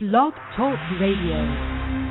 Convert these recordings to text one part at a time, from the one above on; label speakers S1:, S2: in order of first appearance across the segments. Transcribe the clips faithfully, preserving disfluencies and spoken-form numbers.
S1: Blog Talk Radio.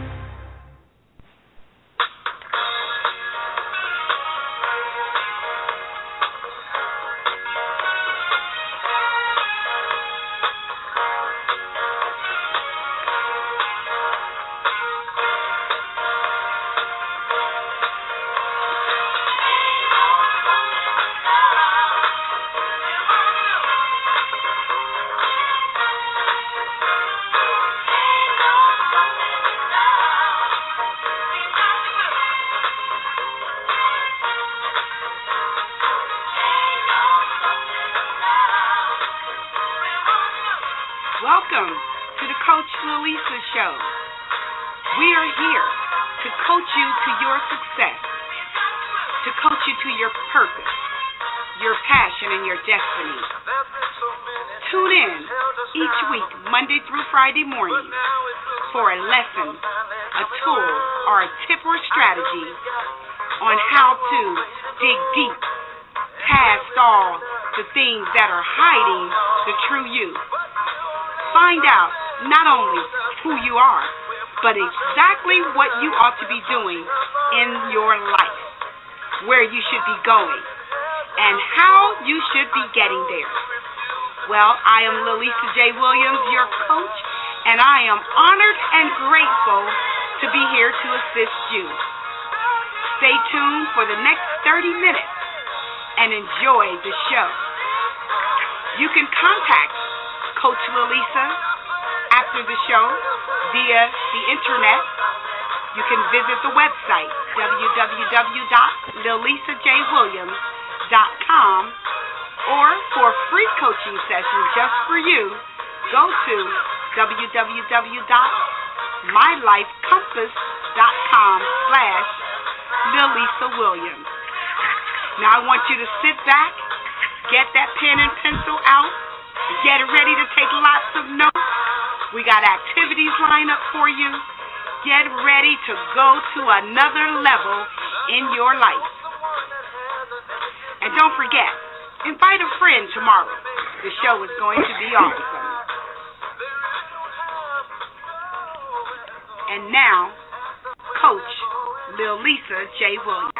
S2: Welcome to the Coach Lalisa Show. We are here to coach you to your success, to coach you to your purpose, your passion, and your destiny. Tune in each week, Monday through Friday morning, for a lesson, a tool, or a tip or strategy on how to dig deep past all the things that are hiding the true you. Find out not only who you are, but exactly what you ought to be doing in your life, where you should be going, and how you should be getting there. Well, I am Lalisa J. Williams, your coach, and I am honored and grateful to be here to assist you. Stay tuned for the next thirty minutes and enjoy the show. You can contact Coach Lalisa after the show via the internet. You can visit the website w w w dot lalisa j williams dot com, or for free coaching sessions just for you, go to w w w dot my life compass dot com slash lalisa williams. Now I want you to sit back, get that pen and pencil out, get ready to take lots of notes. We got activities lined up for you. Get ready to go to another level in your life. And don't forget, invite a friend tomorrow. The show is going to be awesome. And now, Coach Lalisa J. Williams.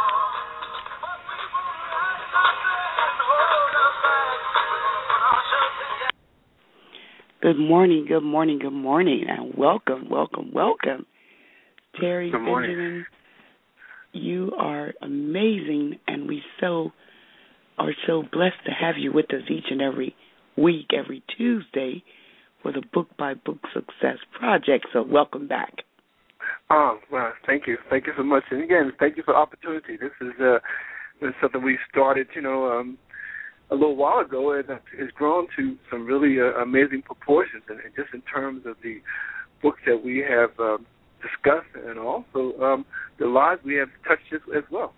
S3: Good morning, good morning, good morning, and welcome, welcome, welcome. Terry
S4: Good morning.
S3: Benjamin, you are amazing, and we so are so blessed to have you with us each and every week, every Tuesday, for the Book by Book Success Project. So welcome back.
S4: Oh, well, thank you. Thank you so much. And again, thank you for the opportunity. This is, uh, this is something we started, you know, um, a little while ago, and it's grown to some really uh, amazing proportions, and, and just in terms of the books that we have um, discussed, and also um, the lives we have touched as, as well.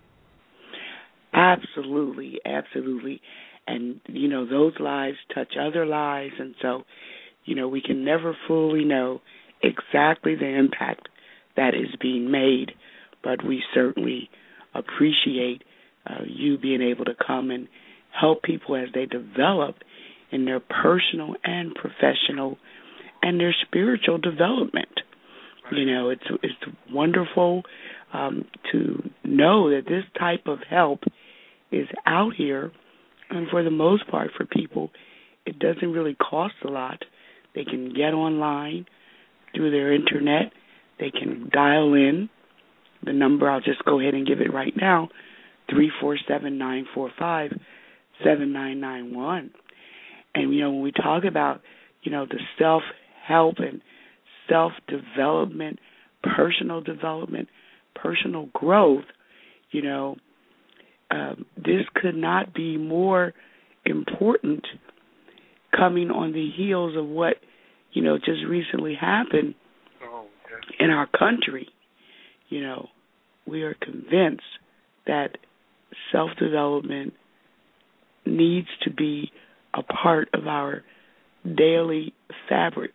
S3: Absolutely, absolutely. And, you know, those lives touch other lives, and so, you know, we can never fully know exactly the impact that is being made, but we certainly appreciate uh, you being able to come and help people as they develop in their personal and professional and their spiritual development. Right. You know, it's it's wonderful um, to know that this type of help is out here, and for the most part for people, it doesn't really cost a lot. They can get online through their internet. They can dial in the number. I'll just go ahead and give it right now, three four seven, nine four five, seven nine nine one. And, you know, when we talk about, you know, the self-help and self-development, personal development, personal growth, you know, um, this could not be more important coming on the heels of what, you know, just recently happened
S4: oh, okay.
S3: in our country. You know, we are convinced that self-development needs to be a part of our daily fabric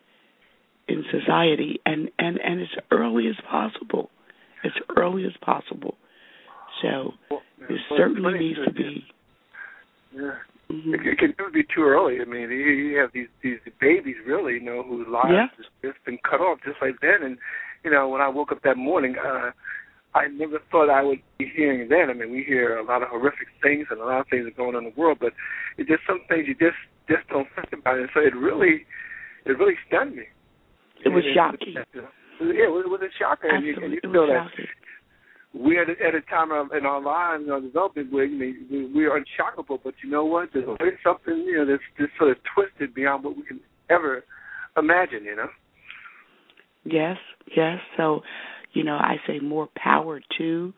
S3: in society, and, and, and as early as possible, as early as possible. So
S4: well,
S3: this
S4: well,
S3: certainly needs to be.
S4: Yeah,
S3: Mm-hmm.
S4: It, it can never be too early. I mean, you, you have these these babies, really, you know, whose lives
S3: yeah.
S4: has just been cut off just like that. And, you know, when I woke up that morning, uh, I never thought I would be hearing then. I mean, we hear a lot of horrific things and a lot of things are going on in the world, but it's just some things you just, just don't think about. And so it really, it really stunned me.
S3: It was
S4: it,
S3: shocking.
S4: It, it, yeah, it was, it was a shocker. And you, and you feel that we're at, at a time of, in our lives, our development, where you know, we, we are unshockable, but you know what? There's always something, you know, that's just sort of twisted beyond what we can ever imagine, you know?
S3: Yes, yes. So, you know, I say more power to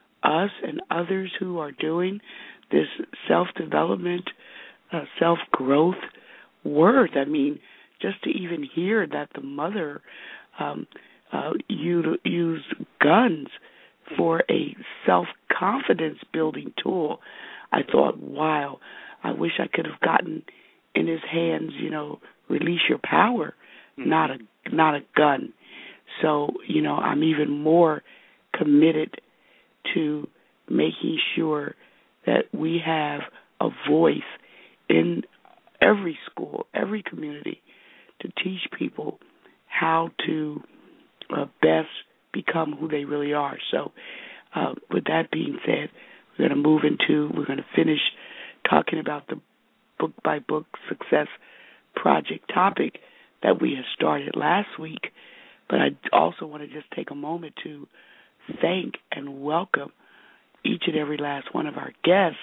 S3: us and others who are doing this self-development, uh, self-growth work. I mean, just to even hear that the mother um, uh, used guns for a self-confidence building tool, I thought, wow, I wish I could have gotten in his hands, you know, release your power, mm-hmm. not a not a gun. So, you know, I'm even more committed to making sure that we have a voice in every school, every community, to teach people how to uh, best become who they really are. So uh, with that being said, we're going to move into, we're going to finish talking about the book-by-book success project topic that we had started last week. But I also want to just take a moment to thank and welcome each and every last one of our guests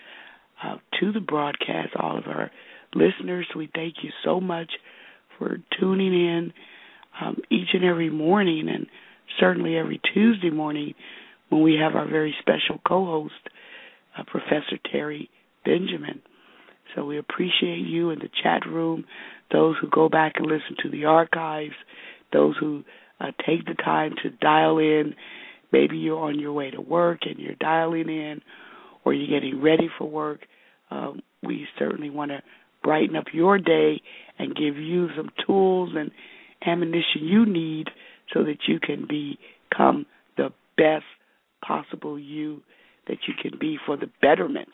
S3: uh, to the broadcast, all of our listeners. We thank you so much for tuning in um, each and every morning, and certainly every Tuesday morning when we have our very special co-host, uh, Professor Terry Benjamin. So we appreciate you in the chat room, those who go back and listen to the archives, those who uh, take the time to dial in. Maybe you're on your way to work and you're dialing in, or you're getting ready for work. Um, we certainly want to brighten up your day and give you some tools and ammunition you need so that you can become the best possible you that you can be for the betterment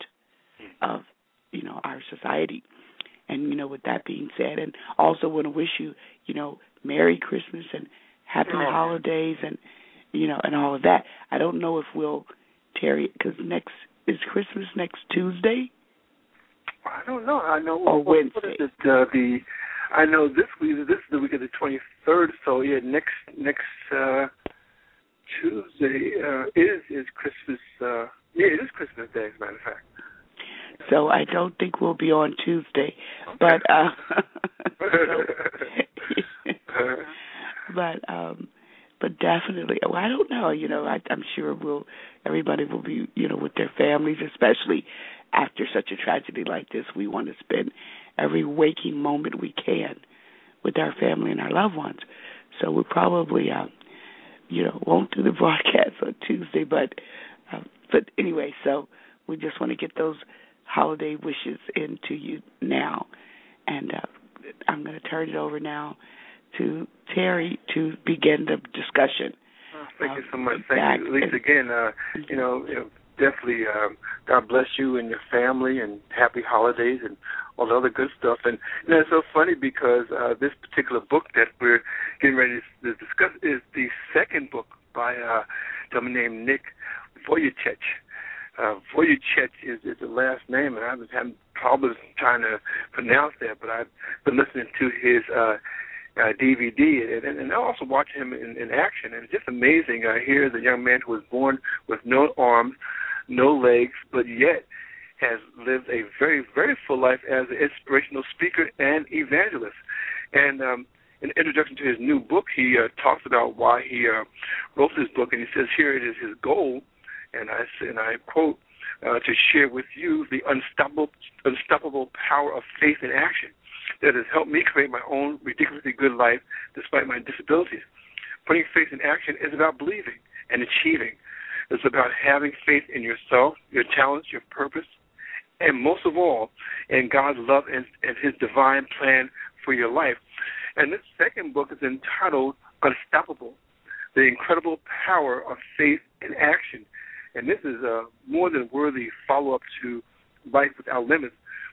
S3: of, you know, our society. And, you know, with that being said, and also want to wish you, you know, Merry Christmas and Happy oh. Holidays and, you know, and all of that. I don't know if we'll, Terry, because next, is Christmas next Tuesday?
S4: I don't know. I know.
S3: Or
S4: what,
S3: Wednesday.
S4: What is it, uh, the, I know this week, this is the week of the twenty-third, so yeah, next, next uh, Tuesday uh, is, is Christmas, uh, yeah, it is Christmas Day, as a matter of fact.
S3: So I don't think we'll be on Tuesday, okay. but uh, so, but um, but definitely. Well, I don't know. You know, I, I'm sure we'll. Everybody will be, you know, with their families, especially after such a tragedy like this. We want to spend every waking moment we can with our family and our loved ones. So we probably, um, you know, won't do the broadcast on Tuesday. But uh, but anyway, so we just want to get those holiday wishes into you now. And uh, I'm going to turn it over now to Terry to begin the discussion.
S4: Oh, thank uh, you so much.
S3: Thank
S4: you, Lisa. Again, uh, you know, you know definitely um, God bless you and your family and happy holidays and all the other good stuff. And you know, it's so funny because uh, this particular book that we're getting ready to discuss is the second book by uh, a gentleman named Nick Vujicic. Uh, Vujicic is, is the last name, and I was having problems trying to pronounce that, but I've been listening to his uh, uh, D V D, and, and I also watch him in, in action, and it's just amazing. Uh, here's a young man who was born with no arms, no legs, but yet has lived a very, very full life as an inspirational speaker and evangelist. And um, in the introduction to his new book, he uh, talks about why he uh, wrote this book, and he says here it is his goal, and I and I quote, uh, to share with you the unstoppable, unstoppable power of faith in action that has helped me create my own ridiculously good life despite my disabilities. Putting faith in action is about believing and achieving. It's about having faith in yourself, your talents, your purpose, and most of all, in God's love and, and his divine plan for your life. And this second book is entitled Unstoppable, The Incredible Power of Faith in Action. And this is a more than worthy follow-up to Life Without Limits,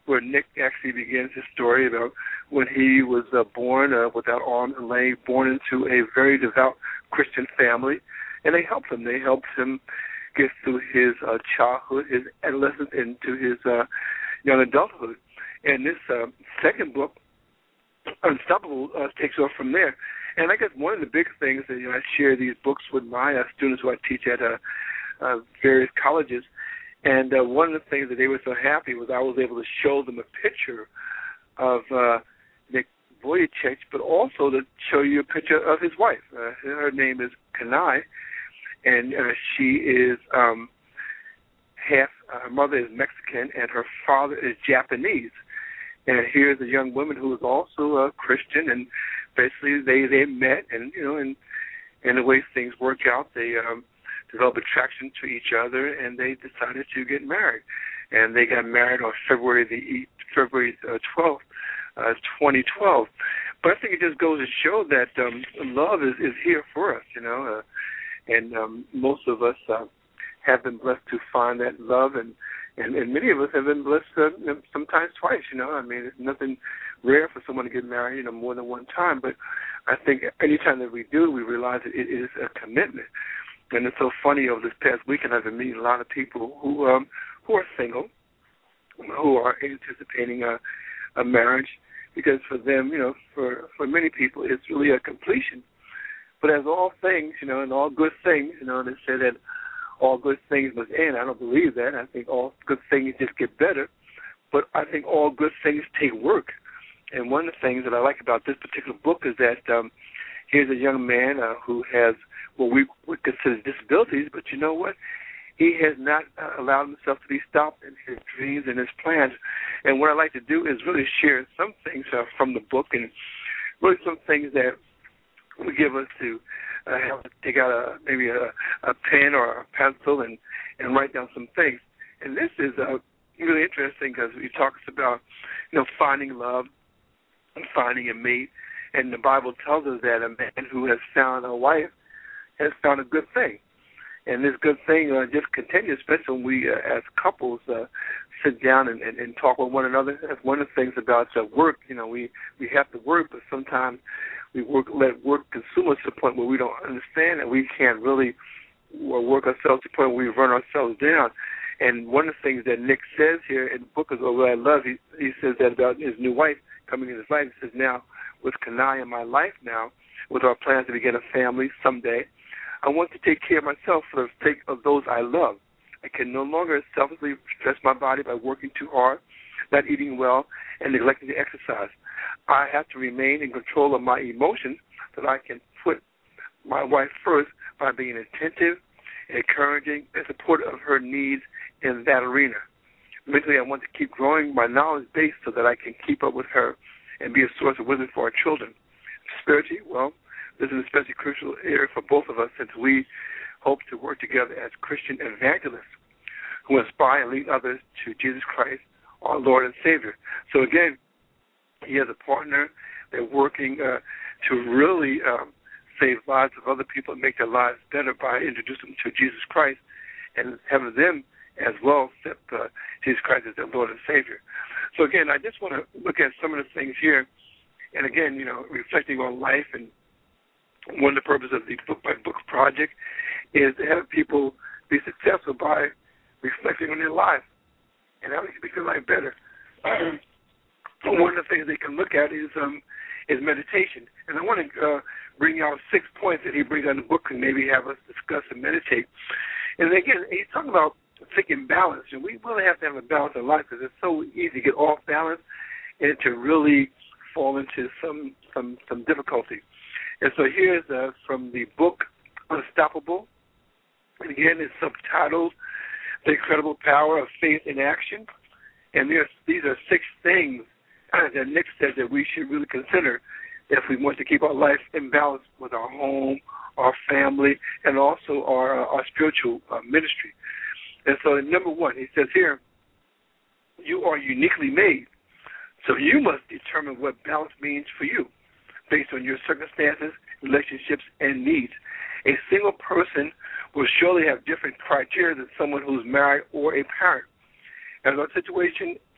S4: where Nick actually begins his story about when he was uh, born uh, without arms and legs, born into a very devout Christian family, and they helped him. They helped him get through his uh, childhood, his adolescence, into his uh, young adulthood. And this uh, second book, Unstoppable, uh, takes off from there. And I guess one of the big things that, you know, I share these books with my uh, students who I teach at uh, uh, various colleges, and uh, one of the things that they were so happy was I was able to show them a picture of uh, Nick Vujicic, but also to show you a picture of his wife. Uh, her name is Kanai, and uh, she is um, half, uh, her mother is Mexican, and her father is Japanese. And here's a young woman who is also a Christian, and basically they, they met, and you know, and and the way things work out, they um, developed attraction to each other, and they decided to get married. And they got married on February the February twelfth, uh, twenty twelve. But I think it just goes to show that um, love is, is here for us, you know, uh, and um, most of us uh, have been blessed to find that love, and. And, and many of us have been blessed uh, sometimes twice, you know. I mean, it's nothing rare for someone to get married, you know, more than one time. But I think any time that we do, we realize that it is a commitment. And it's so funny, over this past weekend, I've been meeting a lot of people who um, who are single, who are anticipating a, a marriage, because for them, you know, for, for many people, it's really a completion. But as all things, you know, and all good things, you know, they say that all good things must end. I don't believe that. I think all good things just get better. But I think all good things take work. And one of the things that I like about this particular book is that um, here's a young man uh, who has what we would consider disabilities, but you know what? He has not uh, allowed himself to be stopped in his dreams and his plans. And what I like to do is really share some things uh, from the book, and really some things that would give us to Uh, have to take out a maybe a, a pen or a pencil and, and write down some things. And this is uh, really interesting because he talks about, you know, finding love and finding a mate. And the Bible tells us that a man who has found a wife has found a good thing. And this good thing uh, just continues, especially when we, uh, as couples, uh, sit down and, and, and talk with one another. That's one of the things about uh, work. You know, we, we have to work, but sometimes we work, let work consume us to the point where we don't understand and we can't really work ourselves to the point where we run ourselves down. And one of the things that Nick says here in the book is what I love. He, he says that about his new wife coming in his life. He says, now, with Kanai in my life now, with our plans to begin a family someday, I want to take care of myself for the sake of those I love. I can no longer selfishly stress my body by working too hard, not eating well, and neglecting to exercise. I have to remain in control of my emotions so that I can put my wife first by being attentive, encouraging, and supportive of her needs in that arena. Mentally, I want to keep growing my knowledge base so that I can keep up with her and be a source of wisdom for our children. Spiritually, well, this is an especially crucial area for both of us since we hope to work together as Christian evangelists who inspire and lead others to Jesus Christ, our Lord and Savior. So again, he has a partner. They're working uh, to really um, save lives of other people and make their lives better by introducing them to Jesus Christ and having them as well accept uh, Jesus Christ as their Lord and Savior. So again, I just want to look at some of the things here. And again, you know, reflecting on life, and one of the purposes of the Book by Book project is to have people be successful by reflecting on their life and how they can make their life better. Um, one of the things they can look at is um, is meditation. And I want to uh, bring out six points that he brings out in the book and maybe have us discuss and meditate. And again, he's talking about thinking balance. And we really have to have a balance in life because it's so easy to get off balance and to really fall into some some, some difficulty. And so here's uh, from the book Unstoppable. And again, it's subtitled The Incredible Power of Faith in Action. And there's, these are six things uh, that Nick said that we should really consider if we want to keep our life in balance with our home, our family, and also our, uh, our spiritual uh, ministry. And so number one, he says here, you are uniquely made. So you must determine what balance means for you based on your circumstances, relationships, and needs. A single person will surely have different criteria than someone who's married or a parent. As our situation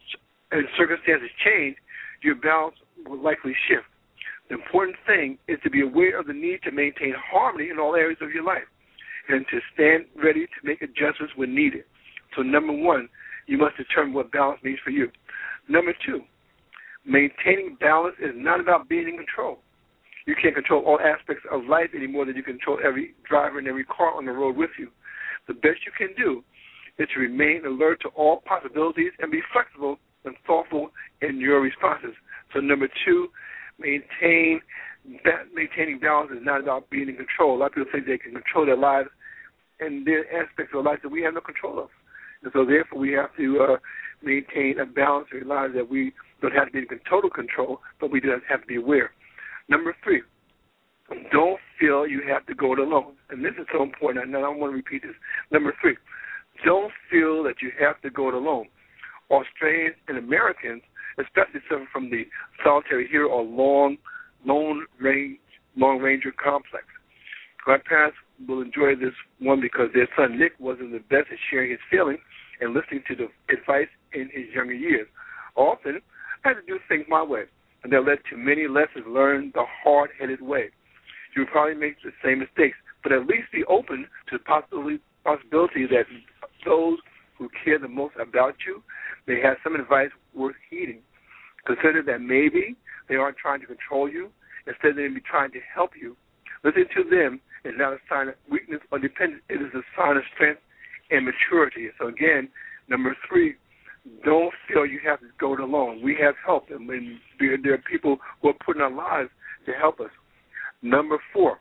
S4: and circumstances change, your balance will likely shift. The important thing is to be aware of the need to maintain harmony in all areas of your life and to stand ready to make adjustments when needed. So number one, you must determine what balance means for you. Number two, maintaining balance is not about being in control. You can't control all aspects of life any more than you control every driver and every car on the road with you. The best you can do is to remain alert to all possibilities and be flexible and thoughtful in your responses. So number two, maintain maintaining balance is not about being in control. A lot of people think they can control their lives, and there are aspects of life that we have no control of. And so therefore we have to uh, maintain a balance in our lives that we don't have to be in total control, but we do have to be aware. Number three, don't feel you have to go it alone. And this is so important, and I don't want to repeat this. Number three, don't feel that you have to go it alone. Australians and Americans especially suffer from the solitary hero or long, lone range, long ranger complex. My parents will enjoy this one because their son Nick wasn't the best at sharing his feelings and listening to the advice in his younger years. Often, I had to do things my way, and that led to many lessons learned the hard-headed way. You will probably make the same mistakes, but at least be open to the possibility, possibility that those who care the most about you may have some advice worth heeding. Consider that maybe they aren't trying to control you. Instead, they may be trying to help you. Listening to them is not a sign of weakness or dependence. It is a sign of strength and maturity. So, again, number three, don't feel you have to go it alone. We have help, and there are people who are put in our lives to help us. Number four,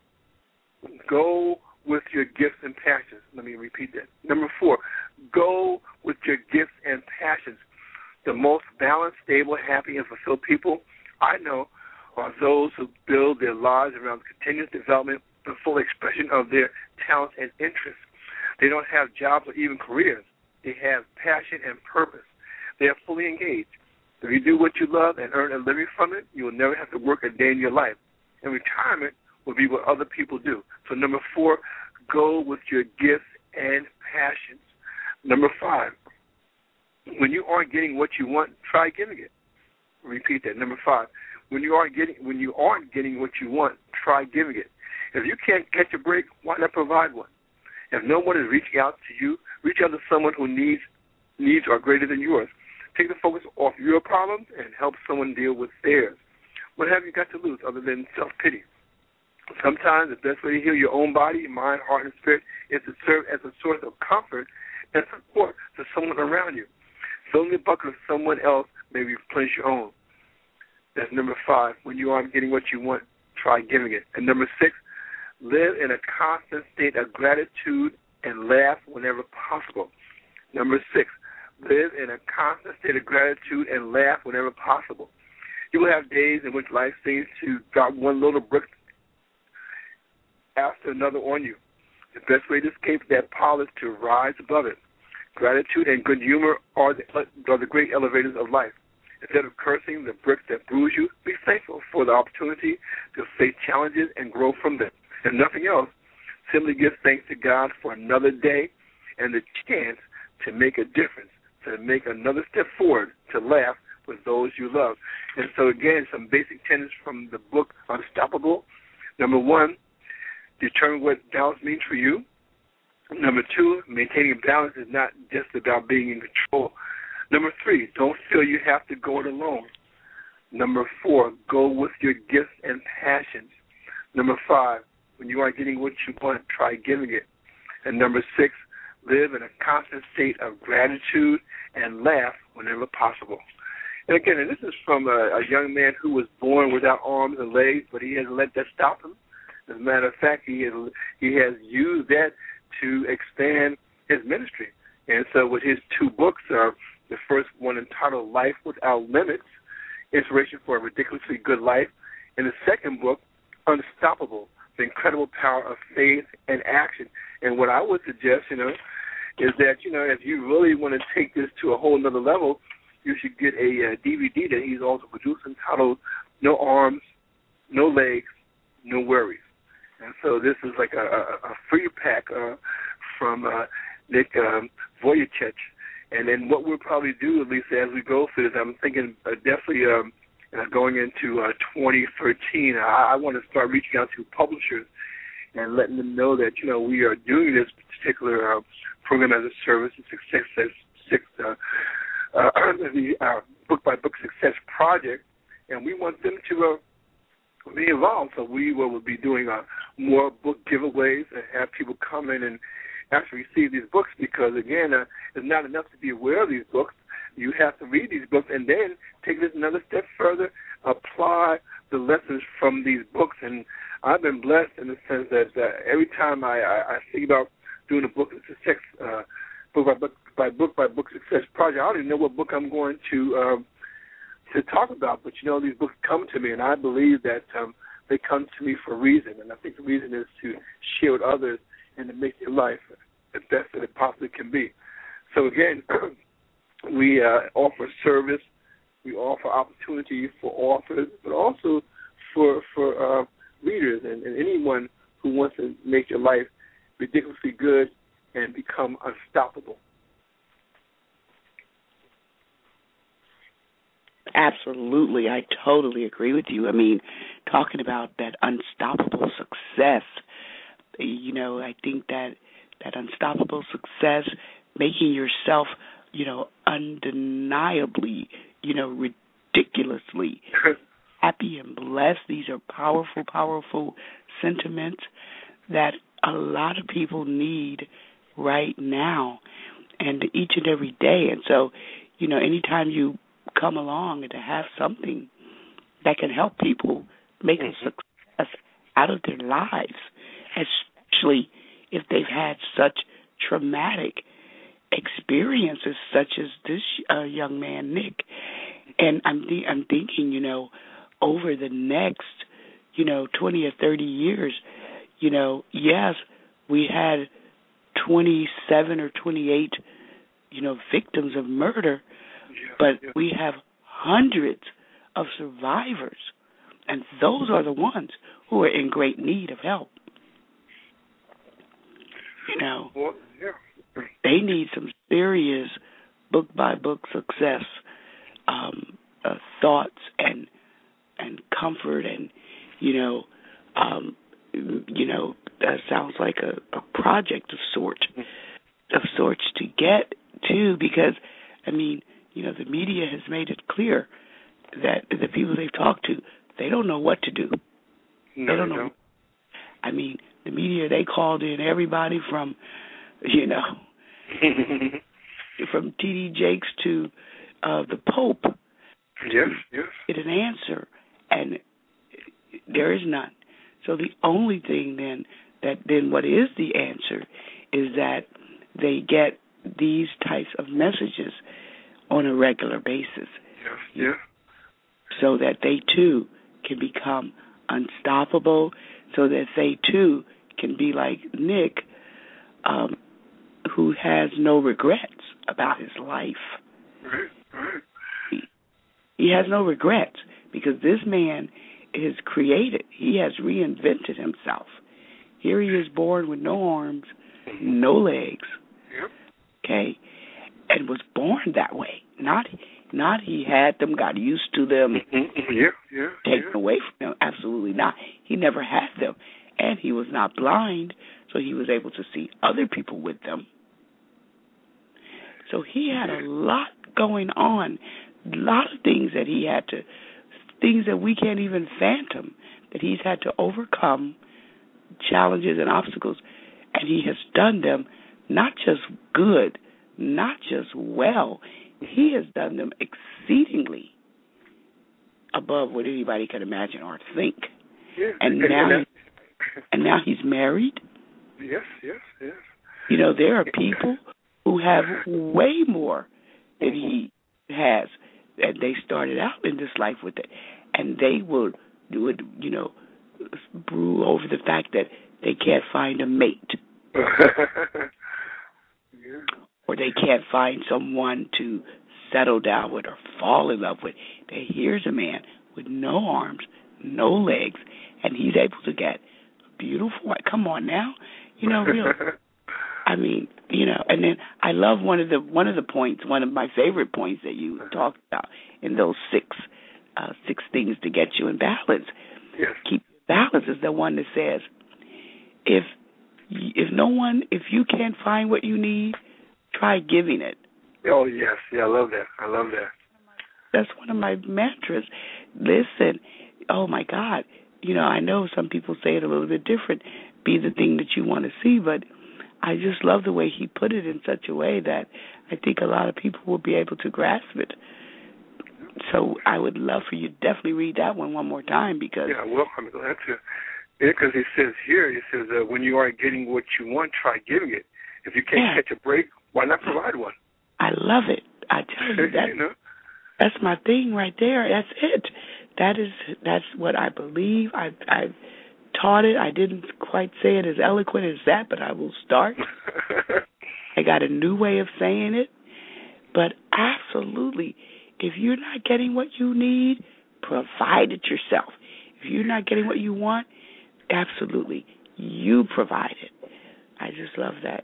S4: go with your gifts and passions. Let me repeat that. Number four, go with your gifts and passions. The most balanced, stable, happy, and fulfilled people I know are those who build their lives around continuous development and full expression of their talents and interests. They don't have jobs or even careers. They have passion and purpose. They are fully engaged. If you do what you love and earn a living from it, you will never have to work a day in your life. And retirement will be what other people do. So number four, go with your gifts and passions. Number five, when you aren't getting what you want, try giving it. Repeat that. Number five, when you aren't getting when you aren't getting what you want, try giving it. If you can't catch a break, why not provide one? If no one is reaching out to you, reach out to someone who needs needs are greater than yours. Take the focus off your problems and help someone deal with theirs. What have you got to lose other than self-pity? Sometimes the best way to heal your own body, mind, heart, and spirit is to serve as a source of comfort and support to someone around you. Filling the bucket of someone else may replenish your own. That's number five. When you aren't getting what you want, try giving it. And number six, live in a constant state of gratitude and laugh whenever possible. Number six, live in a constant state of gratitude and laugh whenever possible. You will have days in which life seems to drop one little brick after another on you. The best way to escape that pile is to rise above it. Gratitude and good humor are the, are the great elevators of life. Instead of cursing the bricks that bruise you, be thankful for the opportunity to face challenges and grow from them. If nothing else, simply give thanks to God for another day and the chance to make a difference, to make another step forward, to laugh with those you love. And so, again, some basic tenets from the book Unstoppable. Number one, determine what balance means for you. Number two, maintaining balance is not just about being in control. Number three, don't feel you have to go it alone. Number four, go with your gifts and passions. Number five, when you aren't getting what you want, try giving it. And number six, live in a constant state of gratitude and laugh whenever possible. And again, and this is from a, a young man who was born without arms and legs, but he hasn't let that stop him. As a matter of fact, he has, he has used that to expand his ministry. And so with his two books, uh, the first one entitled Life Without Limits, Inspiration for a Ridiculously Good Life, and the second book, Unstoppable, The Incredible Power of Faith and Action. And what I would suggest, you know, is that, you know, if you really want to take this to a whole nother level, you should get a, a D V D that he's also produced entitled No Arms, No Legs, No Worries. And so this is like a, a, a free pack uh, from uh, Nick um, Vujicic. And then what we'll probably do, at least as we go through this, I'm thinking uh, definitely um, uh, going into uh, twenty thirteen, I, I want to start reaching out to publishers and letting them know that, you know, we are doing this particular uh, program as a service, a success, six, uh, uh, the uh, book-by-book success project, and we want them to uh, be involved. So we will be doing uh, more book giveaways and have people come in and actually receive these books because, again, uh, it's not enough to be aware of these books. You have to read these books and then take this another step further, apply the lessons from these books. And I've been blessed in the sense that uh, every time I, I, I think about doing a book, success, uh, book by book by book by book success project, I don't even know what book I'm going to um, to talk about. But you know, these books come to me, and I believe that um, they come to me for a reason. And I think the reason is to share with others and to make your life the best that it possibly can be. So again, we uh, offer service, we offer opportunity for authors, but also for for uh, readers and, and anyone who wants to make your life ridiculously good and become unstoppable.
S3: Absolutely. I totally agree with you. I mean, talking about that unstoppable success, you know, I think that that unstoppable success, making yourself, you know, undeniably, you know, ridiculously happy and blessed. These are powerful, powerful sentiments that a lot of people need right now and each and every day. And so, you know, anytime you come along and to have something that can help people make a success out of their lives, especially if they've had such traumatic experiences such as this uh, young man, Nick. And I'm th- I'm thinking, you know, over the next, you know, twenty or thirty years, you know, yes, we had twenty-seven or twenty-eight, you know, victims of murder,
S4: yeah,
S3: but
S4: yeah.
S3: we have hundreds of survivors, and those are the ones who are in great need of help. You know,
S4: well, yeah.
S3: they need some serious book-by-book success um, uh, thoughts and and comfort, and you know, um, you know, that sounds like a, a project of sort of sorts to get to, because I mean, you know, the media has made it clear that the people they've talked to, they don't know what to do.
S4: No,
S3: they don't
S4: they
S3: know.
S4: don't.
S3: I mean, the media, they called in everybody from, you know, from T D Jakes to uh, the Pope.
S4: Yes, yes.
S3: Get an answer, and there is none. So the only thing then that then what is the answer is that they get these types of messages on a regular basis.
S4: Yes, yes.
S3: So that they too can become unstoppable, so that they too can be like Nick, um, who has no regrets about his life.
S4: Right, right.
S3: He, he has no regrets because this man is created. He has reinvented himself. Here he is born with no arms, no legs,
S4: Yep.
S3: okay, and was born that way. Not not he had them, got used to them,
S4: Mm-hmm. Yeah, yeah.
S3: taken
S4: yeah.
S3: away from him. Absolutely not. He never had them. And he was not blind, so he was able to see other people with them. So he had a lot going on, a lot of things that he had to, things that we can't even fathom, that he's had to overcome, challenges and obstacles, and he has done them not just good, not just well, he has done them exceedingly above what anybody could imagine or think.
S4: Yeah.
S3: And,
S4: and
S3: now,
S4: and
S3: he, and now he's married.
S4: Yes, yes, yes.
S3: You know, there are people who have way more than he has, and they started out in this life with it, and they will do it, you know, brew over the fact that they can't find a mate.
S4: Yeah.
S3: Or they can't find someone to settle down with or fall in love with. Here's a man with no arms, no legs, and he's able to get a beautiful wife. Come on now. You know, really. I mean, you know, and then I love one of the one of the points, one of my favorite points that you talked about in those six uh, six things to get you in balance.
S4: Yes.
S3: Keep balance is the one that says, if if no one, if you can't find what you need, try giving it.
S4: Oh yes, yeah, I love that. I love that.
S3: That's one of my mantras. Listen, oh my God, you know, I know some people say it a little bit different. Be the thing that you want to see, but I just love the way he put it in such a way that I think a lot of people will be able to grasp it. So I would love for you to definitely read that one one more time because.
S4: Yeah, well, I'm glad to. Yeah, because he says here, he says, uh, when you aren't getting what you want, try giving it. If you can't
S3: yeah.
S4: catch a break, why not provide one?
S3: I love it. I tell you that.
S4: you know?
S3: That's my thing right there. That's it. That is that's what I believe. I I've taught it. I didn't quite say it as eloquent as that, but I will start. I got a new way of saying it. But absolutely, if you're not getting what you need, provide it yourself. If you're not getting what you want, absolutely, you provide it. I just love that.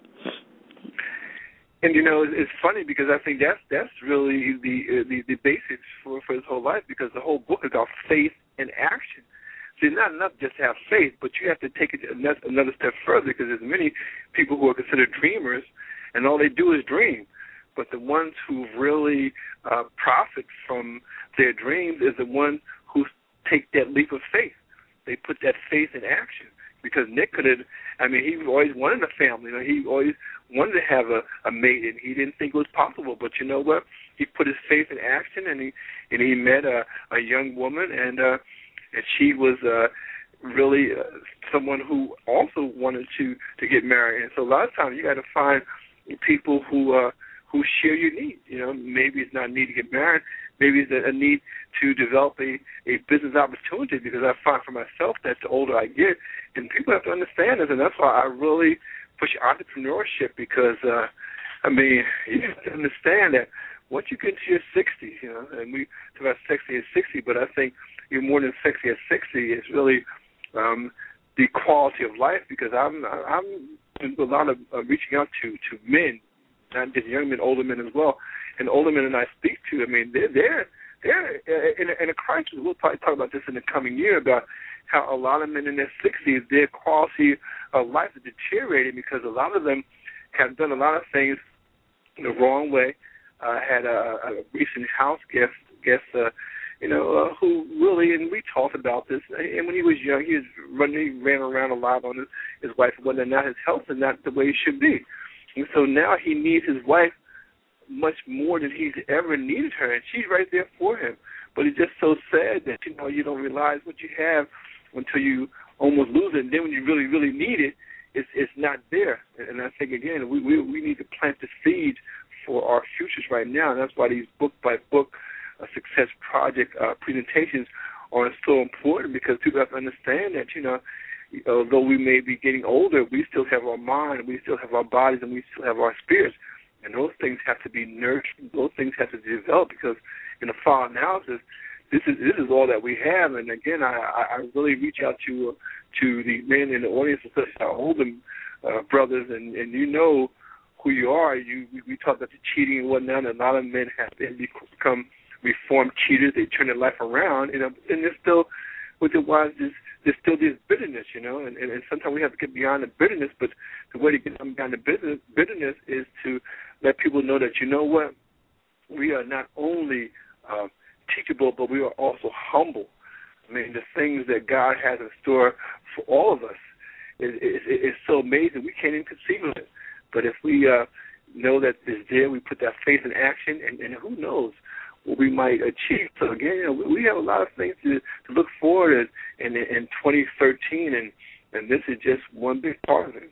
S4: And you know, it's funny because I think that's that's really the uh, the, the basics for, for his whole life, because the whole book is about faith and action. See, it's not enough just to have faith, but you have to take it another step further, because there's many people who are considered dreamers, and all they do is dream. But the ones who really uh, profit from their dreams is the ones who take that leap of faith. They put that faith in action. Because Nick could have, I mean, he always wanted a family. You know, he always wanted to have a, a mate, and he didn't think it was possible. But you know what? He put his faith in action, and he and he met a, a young woman, and uh, and she was uh, really uh, someone who also wanted to, to get married. And so a lot of times you got to find people who uh, who share your need. You know, maybe it's not a need to get married. Maybe it's a need to develop a, a business opportunity, because I find for myself that the older I get, and people have to understand this, and that's why I really push entrepreneurship, because, uh, I mean, you have to understand that once you get into your sixties, you know, and we talk about sexy at sixty, but I think you're more than sexy at sixty. It's really um, the quality of life, because I'm I'm doing a lot of uh, reaching out to, to men, not just young men, older men as well. And older men that I speak to, I mean, they're, they're, they're in, a, in a crisis. We'll probably talk about this in the coming year, about how a lot of men in their sixties, their quality of life is deteriorating, because a lot of them have done a lot of things the wrong way. I uh, had a, a recent house guest, guest uh, you know, uh, who really, and we talked about this, and when he was young, he was running, he ran around a lot on his, his wife, and whether or not his health is not the way it should be. And so now he needs his wife much more than he's ever needed her, and she's right there for him. But it's just so sad that, you know, you don't realize what you have until you almost lose it, and then when you really, really need it, it's it's not there. And I think, again, we we, we need to plant the seeds for our futures right now, and that's why these book-by-book uh, success project uh, presentations are so important, because people have to understand that, you know, although we may be getting older, we still have our mind, we still have our bodies, and we still have our spirits. And those things have to be nurtured. Those things have to develop, because in the final analysis, this is this is all that we have. And again, I, I really reach out to uh, to the men in the audience, especially our older uh, brothers, and, and you know who you are. You we, we talk about the cheating and whatnot. And a lot of men have become reformed cheaters. They turn their life around, and, and they're still with their wives. There's, there's still this bitterness, you know, and, and, and sometimes we have to get beyond the bitterness. But the way to get beyond the bitterness, bitterness is to let people know that, you know what, we are not only uh, teachable, but we are also humble. I mean, the things that God has in store for all of us is, is, is so amazing. We can't even conceive of it. But if we uh, know that it's there, we put that faith in action, and, and who knows what we might achieve. So, again, you know, we have a lot of things to, to look forward to in, in, in twenty thirteen, and, and this is just one big part of it.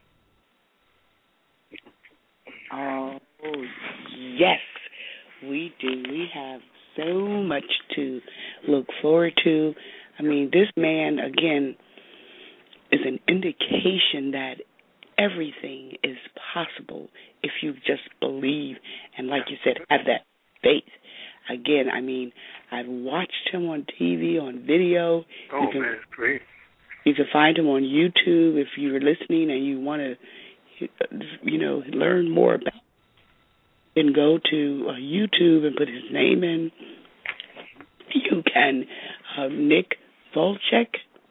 S3: Oh, yes, we do. We have so much to look forward to. I mean, this man, again, is an indication that everything is possible if you just believe and, like you said, have that faith. Again, I mean, I've watched him on T V, on video.
S4: Oh, man, it's great.
S3: You can find him on YouTube if you're listening and you want to you know, learn more about it, and go to uh, YouTube and put his name in. You can, uh, Nick Vujicic.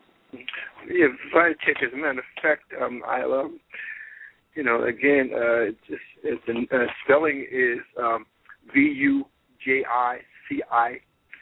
S4: Yeah, Vujicic. As a matter of fact, um, I, um, you know, again, uh, it's just it's the uh, spelling is um, V U J I C I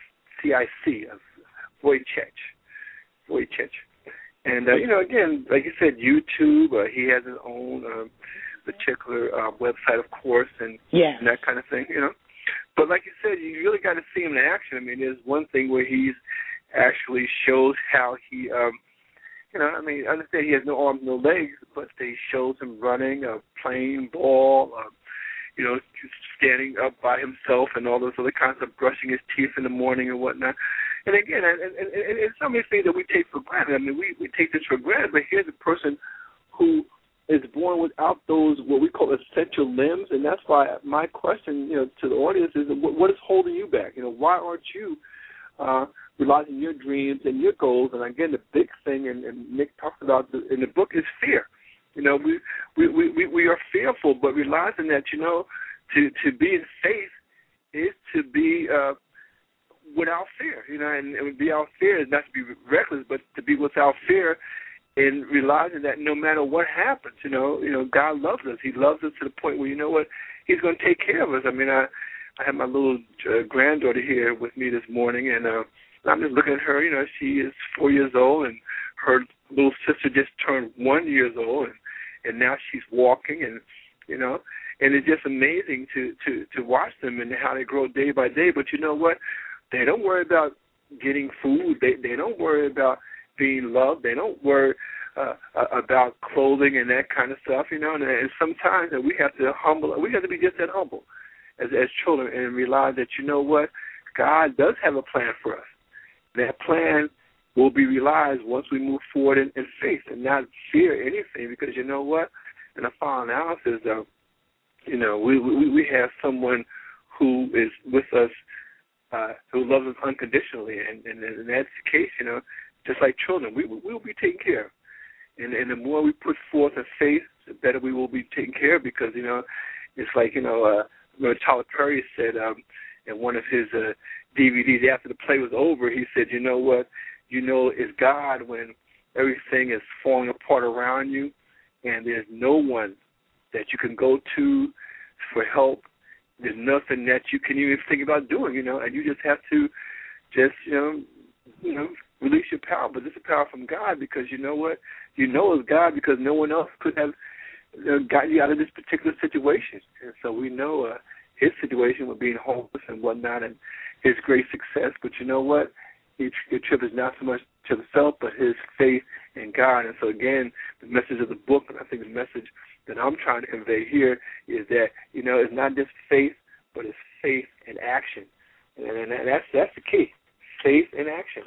S4: C I C, Vujicic, Vujicic. And, uh, you know, again, like you said, YouTube, uh, he has his own um, particular uh, website, of course, and,
S3: yeah.
S4: and that kind of thing, you know. But like you said, you really got to see him in action. I mean, there's one thing where he's actually shows how he, um, you know, I mean, I understand he has no arms, no legs, but they shows him running, uh, playing ball, uh, you know, standing up by himself and all those other kinds of brushing his teeth in the morning and whatnot. And again, and, and, and, and so many things that we take for granted. I mean, we, we take this for granted, but here's a person who is born without those what we call essential limbs, and that's why my question, you know, to the audience is, what, what is holding you back? You know, why aren't you uh, realizing your dreams and your goals? And again, the big thing, and, and Nick talked about the, in the book, is fear. You know, we we, we, we are fearful, but realizing that, you know, to, to be in faith is to be uh, without fear. You know, and, and without fear is not to be reckless, but to be without fear, and realizing that no matter what happens, you know, you know, God loves us. He loves us to the point where, you know what, He's going to take care of us. I mean, I I have my little uh, granddaughter here with me this morning, and uh, I'm just looking at her. You know, she is four years old, and her little sister just turned one years old, and, and now she's walking, and you know, and it's just amazing to, to, to watch them and how they grow day by day. But you know what? They don't worry about getting food. They they don't worry about being loved. They don't worry uh, about clothing and that kind of stuff, you know. And, and sometimes we have to humble. We have to be just that humble as as children and realize that, you know what, God does have a plan for us. That plan will be realized once we move forward in, in faith and not fear anything, because you know what, in a final analysis, uh, you know, we, we we have someone who is with us, uh, who loves us unconditionally, and, and, and that's the case, you know. Just like children, we we will be taken care of, and and the more we put forth a faith, the better we will be taken care of. Because you know, it's like you know, uh, remember Tyler Perry said um, in one of his uh, D V Ds after the play was over, he said, you know what, you know, it's God when everything is falling apart around you, and there's no one that you can go to for help. There's nothing that you can even think about doing, you know, and you just have to just you know, you know. release your power, but this is power from God, because you know what? You know it's God because no one else could have you know, got you out of this particular situation. And so we know uh, his situation with being homeless and whatnot and his great success. But you know what? His, his trip is not so much to himself, but his faith in God. And so, again, the message of the book, and I think the message that I'm trying to convey here is that, you know, it's not just faith, but it's faith in action. And, and that's, that's the key, faith in action.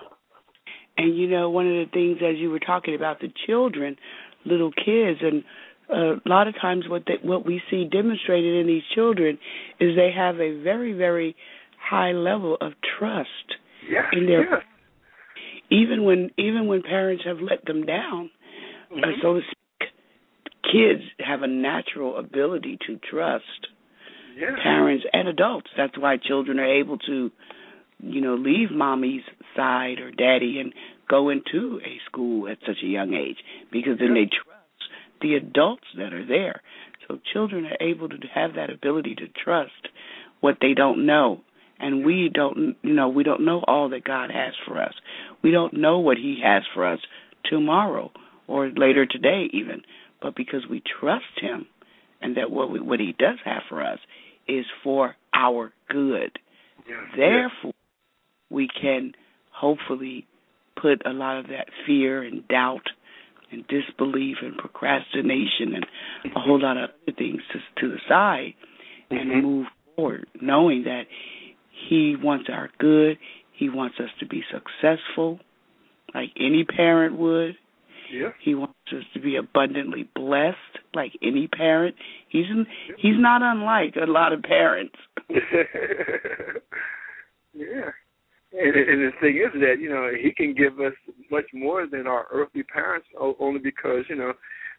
S3: And, you know, one of the things, as you were talking about the children, little kids, and uh, a lot of times what they, what we see demonstrated in these children is they have a very, very high level of trust
S4: yeah,
S3: in their
S4: yeah.
S3: even when even when parents have let them down, mm-hmm. uh, so to speak, kids have a natural ability to trust
S4: yeah.
S3: parents and adults. That's why children are able to, you know, leave mommy's side or daddy and go into a school at such a young age, because then they trust the adults that are there. So children are able to have that ability to trust what they don't know. And we don't, you know, we don't know all that God has for us. We don't know what he has for us tomorrow or later today even. But because we trust him and that what we, what he does have for us is for our good.
S4: Yeah.
S3: Therefore, we can hopefully put a lot of that fear and doubt and disbelief and procrastination and a whole lot of other things to, to the side and
S4: mm-hmm.
S3: move forward, knowing that he wants our good. He wants us to be successful like any parent would.
S4: Yeah.
S3: He wants us to be abundantly blessed like any parent. He's he's not unlike a lot of parents.
S4: Yeah. And, and the thing is that, you know, he can give us much more than our earthly parents, only because, you know,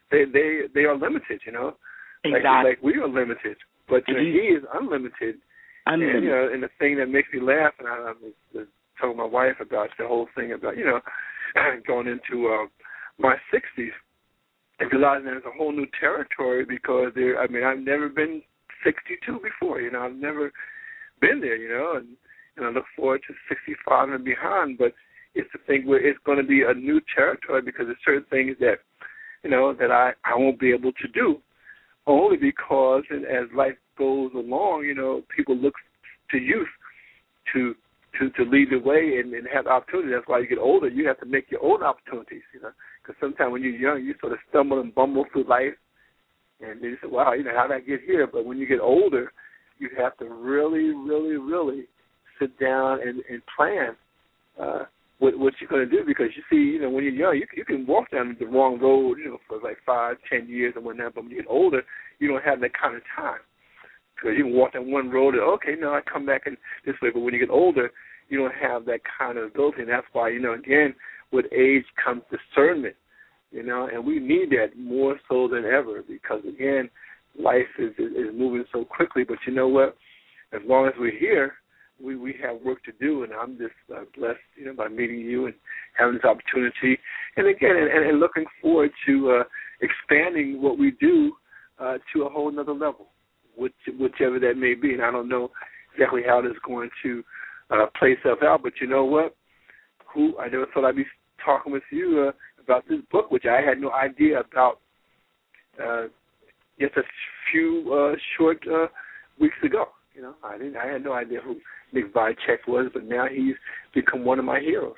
S4: they they they are limited, you know,
S3: exactly.
S4: like, like we are limited, but you know, he is unlimited.
S3: unlimited.
S4: And you know, and the thing that makes me laugh, and I, I was telling my wife about the whole thing about you know going into uh, my sixties and realizing there's a whole new territory because there. I mean, I've never been sixty-two before, you know, I've never been there, you know, and, and I look forward to sixty-five and beyond, but it's the thing where it's going to be a new territory because there's certain things that, you know, that I, I won't be able to do, only because and as life goes along, you know, people look to youth to to, to lead the way and, and have opportunities. That's why you get older, you have to make your own opportunities, you know, because sometimes when you're young, you sort of stumble and bumble through life, and then you say, wow, you know, how did I get here? But when you get older, you have to really, really, really sit down and, and plan uh, what, what you're going to do because you see, you know, when you're young, you, you can walk down the wrong road, you know, for like five, ten years and whatnot. But when you get older, you don't have that kind of time because you can walk down one road and okay, no, I come back and this way. But when you get older, you don't have that kind of ability, and that's why, you know, again, with age comes discernment. You know, and we need that more so than ever because, again, life is, is, is moving so quickly. But you know what? As long as we're here, we, we have work to do, and I'm just uh, blessed, you know, by meeting you and having this opportunity. And, again, and, and looking forward to uh, expanding what we do uh, to a whole nother level, which, whichever that may be. And I don't know exactly how this is going to uh, play itself out, but you know what? Who I never thought I'd be talking with you uh, about this book, which I had no idea about uh, just a few uh, short uh, weeks ago. You know, I didn't. I had no idea who Nick Vujicic was, but now he's become one of my heroes.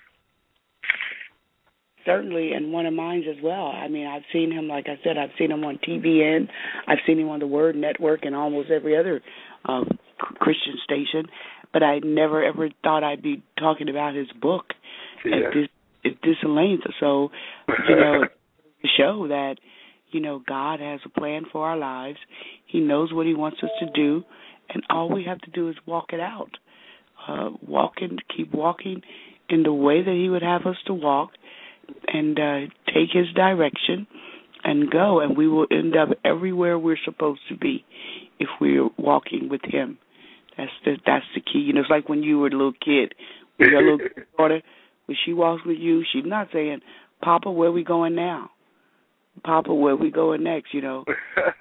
S3: Certainly, and one of mine as well. I mean, I've seen him, like I said, I've seen him on T V N. I've seen him on the Word Network and almost every other uh, Christian station, but I never ever thought I'd be talking about his book
S4: Yeah.
S3: at this at this length. So, you know, to show that, you know, God has a plan for our lives. He knows what he wants us to do, and all we have to do is walk it out. Uh, walk and keep walking in the way that he would have us to walk, and uh, take his direction and go, and we will end up everywhere we're supposed to be if we're walking with him. That's the, that's the key. You know, it's like when you were a little kid, when your little daughter, when she walks with you, she's not saying, Papa, where we going now? Papa, where we going next, you know?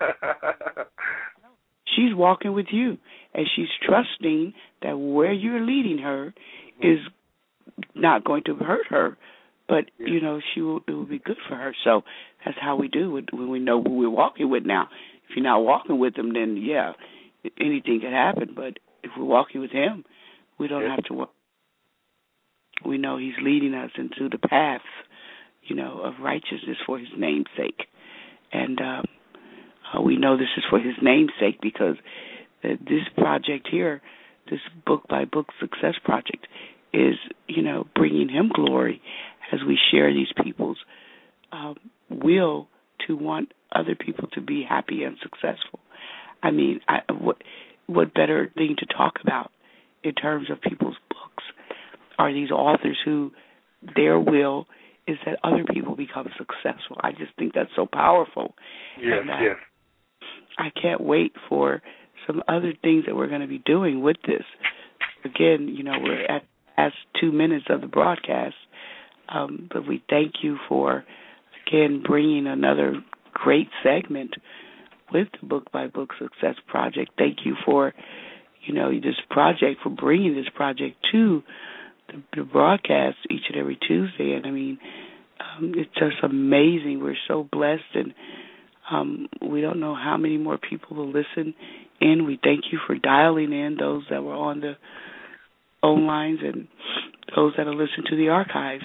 S3: She's walking with you, and she's trusting that where you're leading her is not going to hurt her, but, yeah. you know, she will, it will be good for her. So that's how we do it when we know who we're walking with now. If you're not walking with him, then, yeah, anything can happen. But if we're walking with him, we don't yeah. have to worry. We know he's leading us into the path, you know, of righteousness for his name's sake. And um, uh, we know this is for his name's sake because uh, this project here, this book-by-book success project, is, you know, bringing him glory as we share these people's um, will to want other people to be happy and successful. I mean, I, what what better thing to talk about in terms of people's books are these authors who their will is that other people become successful. I just think that's so powerful.
S4: Yes,
S3: and, uh,
S4: yes.
S3: I can't wait for some other things that we're going to be doing with this. Again, you know, we're at the last two minutes of the broadcast, um, but we thank you for, again, bringing another great segment with the Book by Book Success Project. Thank you for, you know, this project, for bringing this project to the, the broadcast each and every Tuesday. And, I mean, um, it's just amazing. We're so blessed, and um, we don't know how many more people will listen in. We thank you for dialing in, those that were on the phone lines and those that will listen to the archives.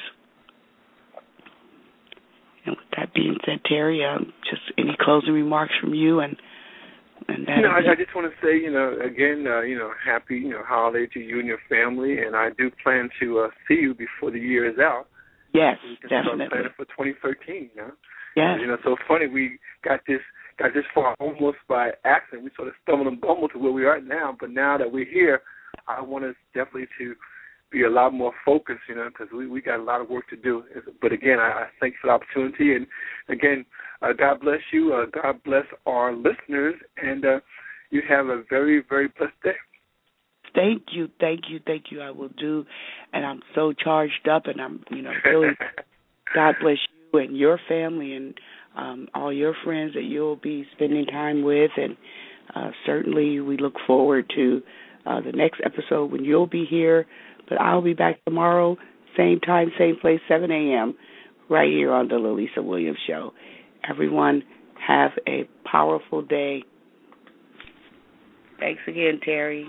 S3: And with that being said, Terry, um, just any closing remarks from you? And and that.
S4: You know, I, I just want to say, you know, again, uh, you know, happy, you know, holiday to you and your family, and I do plan to uh, see you before the year is out.
S3: Yes,
S4: we can
S3: definitely.
S4: Start planning for twenty thirteen. You know?
S3: Yes.
S4: You know, so funny we got this got this far almost by accident. We sort of stumbled and bumbled to where we are now, but now that we're here, I want us definitely to be a lot more focused, you know, because we, we got a lot of work to do. But again, I, I thank you for the opportunity. And again, uh, God bless you. Uh, God bless our listeners. And uh, you have a very, very blessed day.
S3: Thank you, thank you, thank you. I will do. And I'm so charged up, and I'm, you know, really, God bless you and your family and um, all your friends that you'll be spending time with. And uh, certainly we look forward to uh, the next episode when you'll be here. But I'll be back tomorrow, same time, same place, seven a.m., right here on the Lalisa Williams Show. Everyone, have a powerful day. Thanks again, Terry.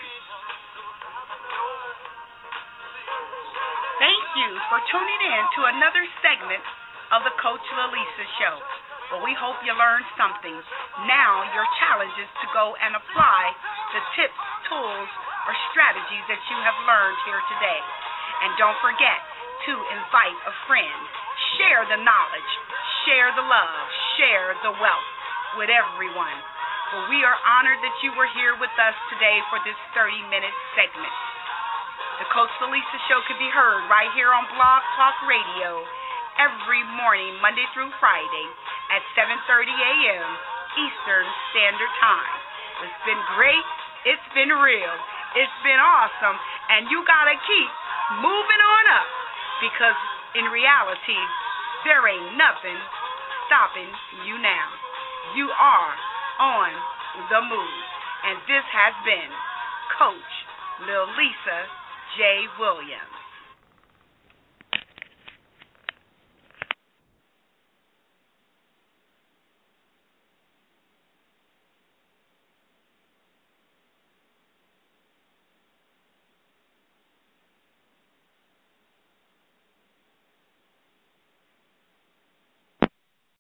S2: Thank you for tuning in to another segment of the Coach Lalisa Show. Well, we hope you learned something. Now your challenge is to go and apply the tips, tools, or strategies that you have learned here today. And don't forget to invite a friend. Share the knowledge, share the love, share the wealth with everyone. Well, we are honored that you were here with us today for this thirty-minute segment. The Coach Lalisa Show can be heard right here on Blog Talk Radio every morning, Monday through Friday at seven thirty a.m. Eastern Standard Time. It's been great. It's been real. It's been awesome, and you got to keep moving on up because in reality, there ain't nothing stopping you now. You are on the move, and this has been Coach Lalisa J. Williams.